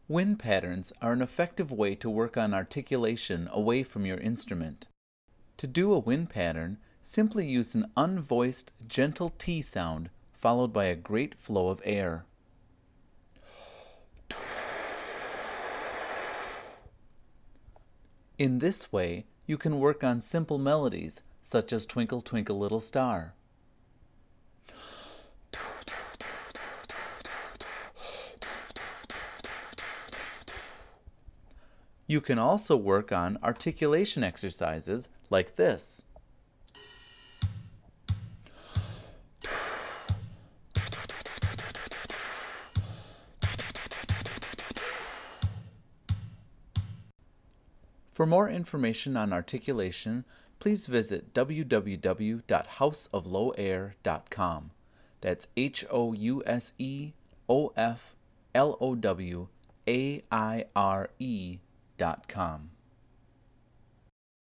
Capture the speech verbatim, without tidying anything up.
Wind patterns are an effective way to work on articulation away from your instrument. To do a wind pattern, simply use an unvoiced, gentle T sound followed by a great flow of air. In this way, you can work on simple melodies such as Twinkle Twinkle Little Star. You can also work on articulation exercises like this. For more information on articulation, please visit w w w dot house of low air dot com. That's H O U S E O F L O W A I R E dot com.